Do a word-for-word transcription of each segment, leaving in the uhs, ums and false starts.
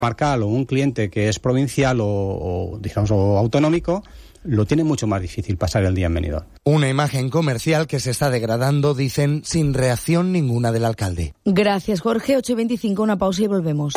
Marcal o un cliente que es provincial o, o digamos o autonómico lo tiene mucho más difícil pasar el día en Benidorm. Una imagen comercial que se está degradando, dicen, sin reacción ninguna del alcalde. Gracias, Jorge. ocho y veinticinco, una pausa y volvemos.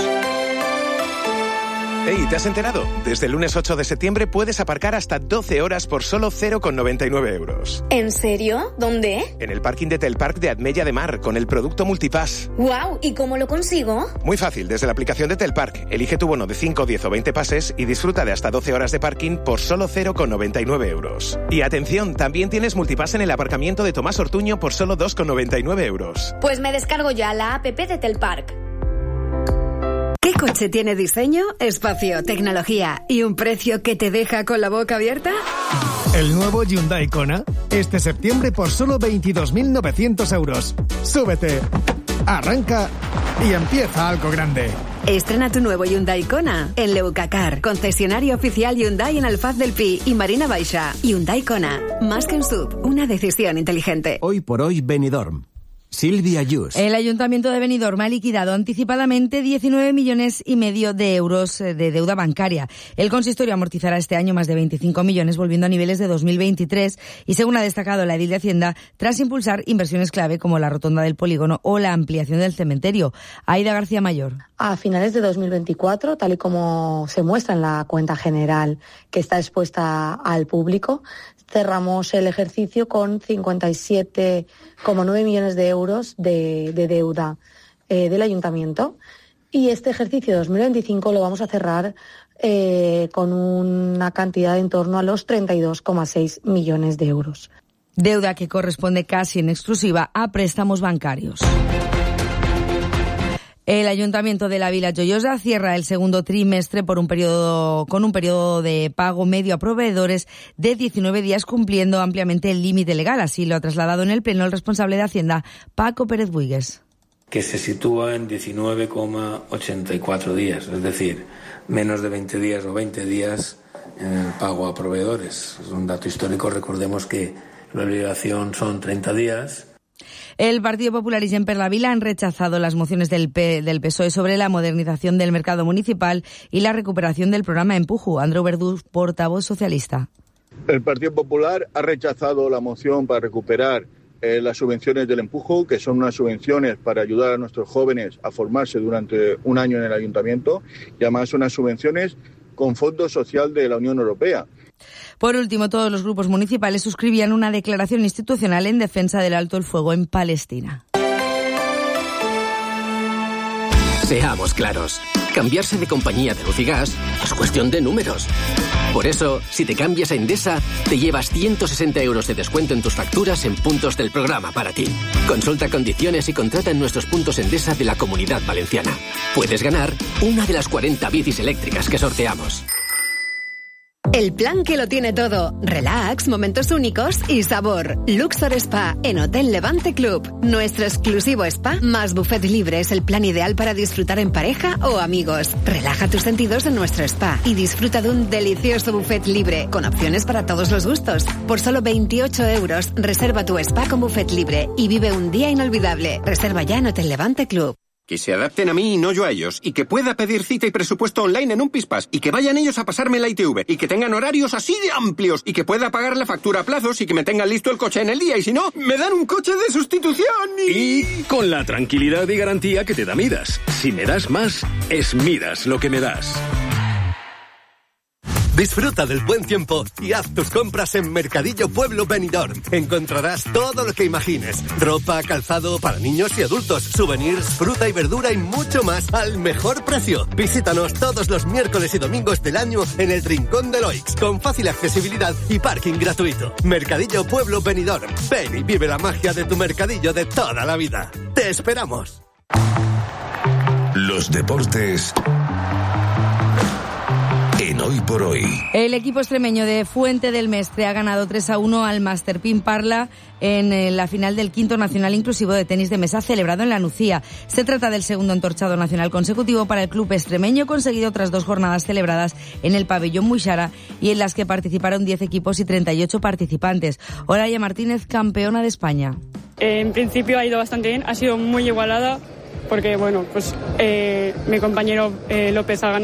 Hey, ¿te has enterado? Desde el lunes ocho de septiembre puedes aparcar hasta doce horas por solo cero coma noventa y nueve euros. ¿En serio? ¿Dónde? En el parking de Telpark de Admella de Mar, con el producto Multipass. ¡Guau! ¿Y cómo lo consigo? Muy fácil, desde la aplicación de Telpark. Elige tu bono de cinco, diez o veinte pases y disfruta de hasta doce horas de parking por solo cero coma noventa y nueve euros. Y atención, también tienes Multipass en el aparcamiento de Tomás Ortuño por solo dos coma noventa y nueve euros. Pues me descargo ya la app de Telpark. ¿Qué coche tiene diseño, espacio, tecnología y un precio que te deja con la boca abierta? El nuevo Hyundai Kona, este septiembre por solo veintidós mil novecientos euros. Súbete, arranca y empieza algo grande. Estrena tu nuevo Hyundai Kona en Leucacar, concesionario oficial Hyundai en Alfaz del Pi y Marina Baixa. Hyundai Kona, más que un sub, una decisión inteligente. Hoy por hoy, Benidorm. Silvia Yus. El Ayuntamiento de Benidorm ha liquidado anticipadamente diecinueve millones y medio de euros de deuda bancaria. El consistorio amortizará este año más de veinticinco millones, volviendo a niveles de dos mil veintitrés, y según ha destacado la edil de Hacienda, tras impulsar inversiones clave como la rotonda del polígono o la ampliación del cementerio. Aida García Mayor. A finales de dos mil veinticuatro, tal y como se muestra en la cuenta general que está expuesta al público, cerramos el ejercicio con cincuenta y siete coma nueve millones de euros de, de deuda eh, del ayuntamiento, y este ejercicio dos mil veinticinco lo vamos a cerrar eh, con una cantidad de en torno a los treinta y dos coma seis millones de euros. Deuda que corresponde casi en exclusiva a préstamos bancarios. El Ayuntamiento de la Vila Joiosa cierra el segundo trimestre por un periodo, con un periodo de pago medio a proveedores de diecinueve días, cumpliendo ampliamente el límite legal. Así lo ha trasladado en el Pleno el responsable de Hacienda, Paco Pérez Buigues. Que se sitúa en diecinueve coma ochenta y cuatro días, es decir, menos de veinte días o veinte días en el pago a proveedores. Es un dato histórico, recordemos que la obligación son treinta días. El Partido Popular y Gent per la Vila han rechazado las mociones del, P, del P S O E sobre la modernización del mercado municipal y la recuperación del programa Empujo. Andreu Verdú, portavoz socialista. El Partido Popular ha rechazado la moción para recuperar eh, las subvenciones del Empujo, que son unas subvenciones para ayudar a nuestros jóvenes a formarse durante un año en el ayuntamiento, y además unas subvenciones con fondo social de la Unión Europea. Por último, todos los grupos municipales suscribían una declaración institucional en defensa del alto el fuego en Palestina. Seamos claros, cambiarse de compañía de luz y gas es cuestión de números. Por eso, si te cambias a Endesa, te llevas ciento sesenta euros de descuento en tus facturas en puntos del programa para ti. Consulta condiciones y contrata en nuestros puntos Endesa de la Comunidad Valenciana. Puedes ganar una de las cuarenta bicis eléctricas que sorteamos. El plan que lo tiene todo. Relax, momentos únicos y sabor. Luxor Spa en Hotel Levante Club. Nuestro exclusivo spa más buffet libre es el plan ideal para disfrutar en pareja o amigos. Relaja tus sentidos en nuestro spa y disfruta de un delicioso buffet libre con opciones para todos los gustos. Por solo veintiocho euros, reserva tu spa con buffet libre y vive un día inolvidable. Reserva ya en Hotel Levante Club. Que se adapten a mí y no yo a ellos, y que pueda pedir cita y presupuesto online en un Pispas, y que vayan ellos a pasarme la I T V, y que tengan horarios así de amplios, y que pueda pagar la factura a plazos, y que me tengan listo el coche en el día, y si no, me dan un coche de sustitución y... Y con la tranquilidad y garantía que te da Midas. Si me das más, es Midas lo que me das. Disfruta del buen tiempo y haz tus compras en Mercadillo Pueblo Benidorm. Encontrarás todo lo que imagines. Ropa, calzado para niños y adultos, souvenirs, fruta y verdura y mucho más al mejor precio. Visítanos todos los miércoles y domingos del año en el Rincón de Loix, con fácil accesibilidad y parking gratuito. Mercadillo Pueblo Benidorm. Ven y vive la magia de tu mercadillo de toda la vida. ¡Te esperamos! Los deportes en Hoy por Hoy. El equipo extremeño de Fuente del Mestre ha ganado tres a uno al Masterpin Parla en la final del quinto nacional inclusivo de tenis de mesa celebrado en La Nucía. Se trata del segundo entorchado nacional consecutivo para el club extremeño, conseguido tras dos jornadas celebradas en el pabellón Muixara y en las que participaron diez equipos y treinta y ocho participantes. Olaya Martínez, campeona de España. En principio ha ido bastante bien, ha sido muy igualada. porque bueno, pues eh, mi compañero eh, López ha ganado